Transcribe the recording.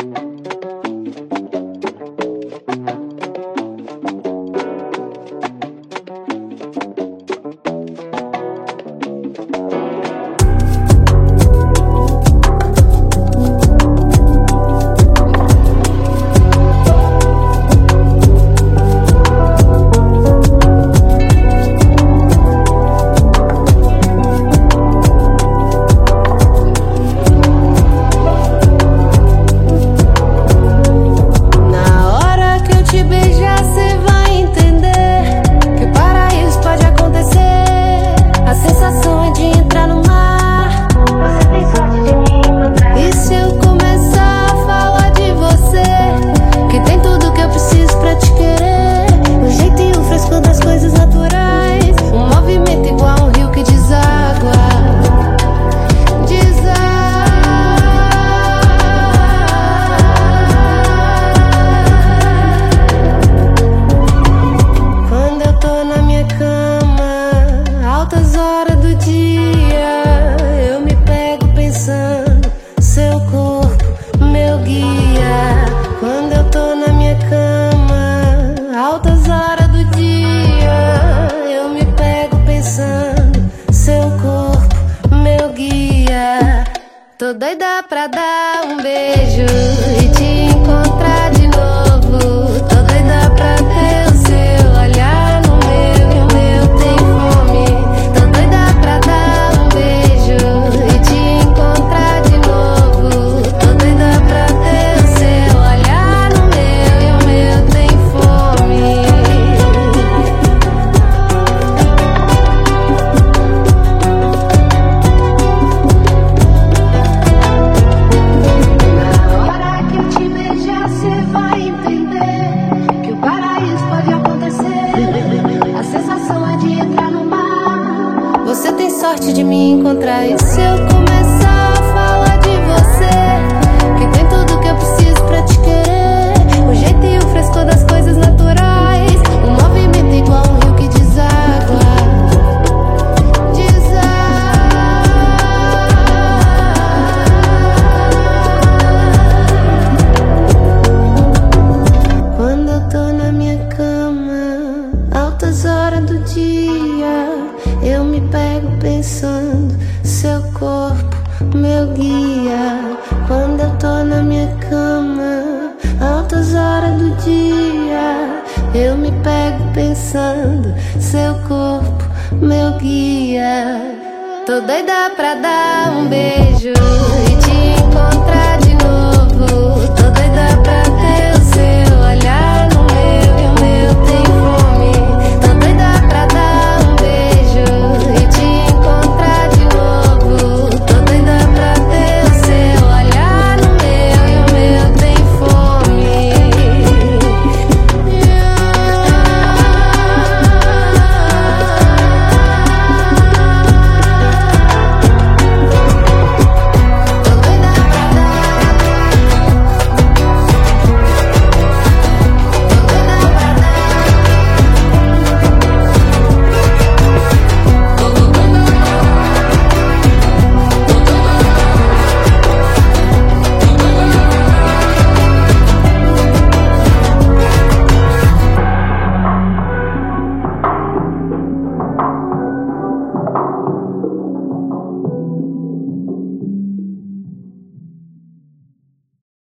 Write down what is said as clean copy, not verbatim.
Tô doida pra dar um beijo e te encontrar de novo. Tô doida pra ter o seu olhar no meu e o meu tem fome. Tô doida pra dar um beijo e te encontrar de novo. Tô doida pra ter o seu olhar no meu e o meu tem fome. Você tem sorte de me encontrar. E se eu começar a falar de você, que tem tudo que eu preciso pra te querer, o jeito e o frescor das coisas naturais, o movimento igual um rio que deságua. Quando eu tô na minha cama, altas horas do dia, eu me pego pensando, seu corpo, meu guia. Quando eu tô na minha cama, altas horas do dia, eu me pego pensando, seu corpo, meu guia. Tô doida pra dar um beijo